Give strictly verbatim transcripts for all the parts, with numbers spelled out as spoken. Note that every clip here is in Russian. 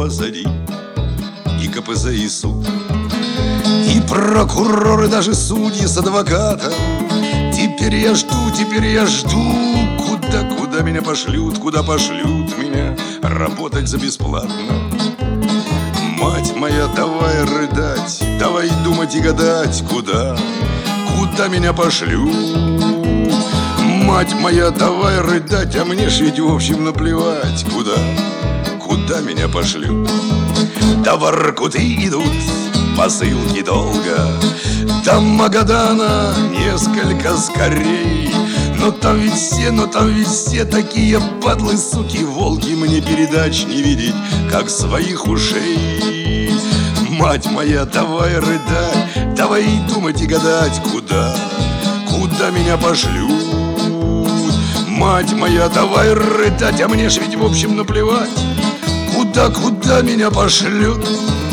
позади. И ка пэ зэ, и суд, и прокуроры, даже судьи с адвокатом. Теперь я жду, теперь я жду, куда, куда меня пошлют, куда пошлют меня работать за бесплатно. Мать моя, давай рыдать, давай думать и гадать, куда, куда меня пошлют. Мать моя, давай рыдать, а мне ж ведь в общем наплевать, куда, куда меня пошлют. До Воркуты идут посылки долго, до Магадана несколько скорей. Но там ведь все, но там ведь все такие падлы, суки, волки. Мне передач не видеть, как своих ушей. Мать моя, давай рыдать, давай думать и гадать, куда, куда меня пошлют. Мать моя, давай рыдать, а мне ж ведь в общем наплевать, куда, куда меня пошлют.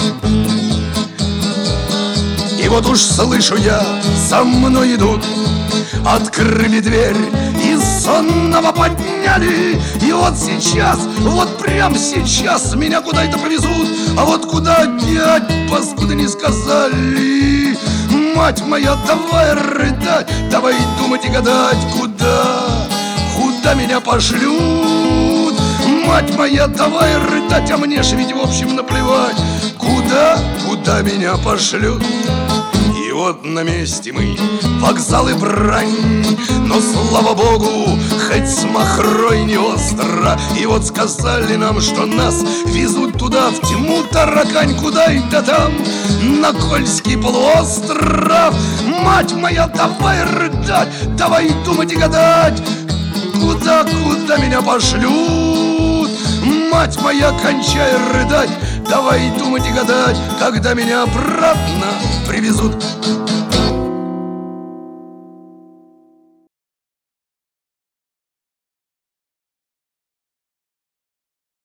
И вот уж слышу я, со мной идут, открыли дверь и сонного подняли. И вот сейчас, вот прям сейчас меня куда-то повезут. А вот куда, дядь, паскуды не сказали. Мать моя, давай рыдать, давай думать и гадать, куда, куда меня пошлют. Мать моя, давай рыдать, а мне ж ведь в общем наплевать, куда, куда меня пошлют. И вот на месте мы, вокзал и брань, но, слава богу, хоть с махрой не остро. И вот сказали нам, что нас везут туда, в тьму таракань, куда и да там, на Кольский полуостров. Мать моя, давай рыдать, давай думать и гадать, куда, куда меня пошлют. Мать моя, кончай рыдать, давай думать и гадать, когда меня обратно привезут.